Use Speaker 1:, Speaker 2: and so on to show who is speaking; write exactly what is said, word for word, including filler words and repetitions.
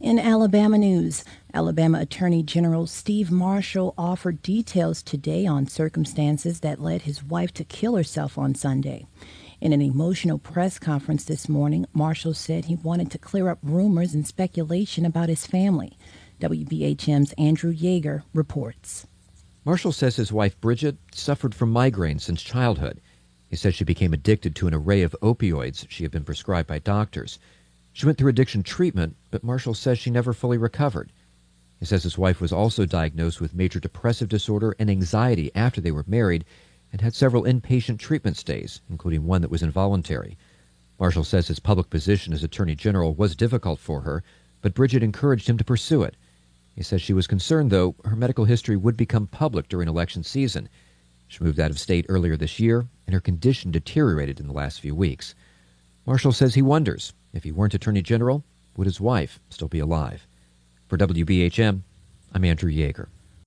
Speaker 1: In Alabama news, Alabama Attorney General Steve Marshall offered details today on circumstances that led his wife to kill herself on Sunday. In an emotional press conference this morning, Marshall said he wanted to clear up rumors and speculation about his family. W B H M's Andrew Yeager reports.
Speaker 2: Marshall says his wife, Bridget, suffered from migraines since childhood. He says she became addicted to an array of opioids she had been prescribed by doctors. She went through addiction treatment, but Marshall says she never fully recovered. He says his wife was also diagnosed with major depressive disorder and anxiety after they were married and had several inpatient treatment stays, including one that was involuntary. Marshall says his public position as Attorney General was difficult for her, but Bridget encouraged him to pursue it. He says she was concerned, though, her medical history would become public during election season. She moved out of state earlier this year, and her condition deteriorated in the last few weeks. Marshall says he wonders, if he weren't Attorney General, would his wife still be alive? For W B H M, I'm Andrew Yeager.